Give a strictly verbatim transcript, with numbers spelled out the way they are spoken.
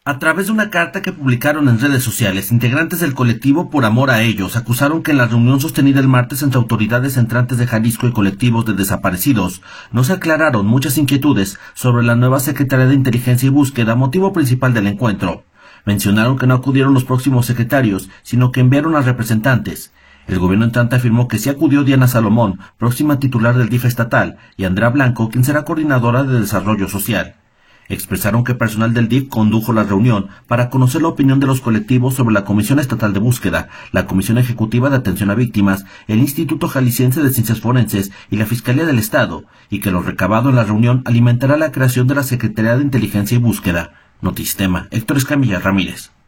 A través de una carta que publicaron en redes sociales, integrantes del colectivo Por Amor a Ellos acusaron que en la reunión sostenida el martes entre autoridades entrantes de Jalisco y colectivos de desaparecidos no se aclararon muchas inquietudes sobre la nueva Secretaría de Inteligencia y Búsqueda, motivo principal del encuentro. Mencionaron que no acudieron los próximos secretarios, sino que enviaron a representantes. El gobierno entrante afirmó que sí acudió Diana Salomón, próxima titular del D I F estatal, y Andrea Blanco, quien será coordinadora de Desarrollo Social. Expresaron que personal del D I F condujo la reunión para conocer la opinión de los colectivos sobre la Comisión Estatal de Búsqueda, la Comisión Ejecutiva de Atención a Víctimas, el Instituto Jalisciense de Ciencias Forenses y la Fiscalía del Estado, y que lo recabado en la reunión alimentará la creación de la Secretaría de Inteligencia y Búsqueda. Notistema, Héctor Escamilla Ramírez.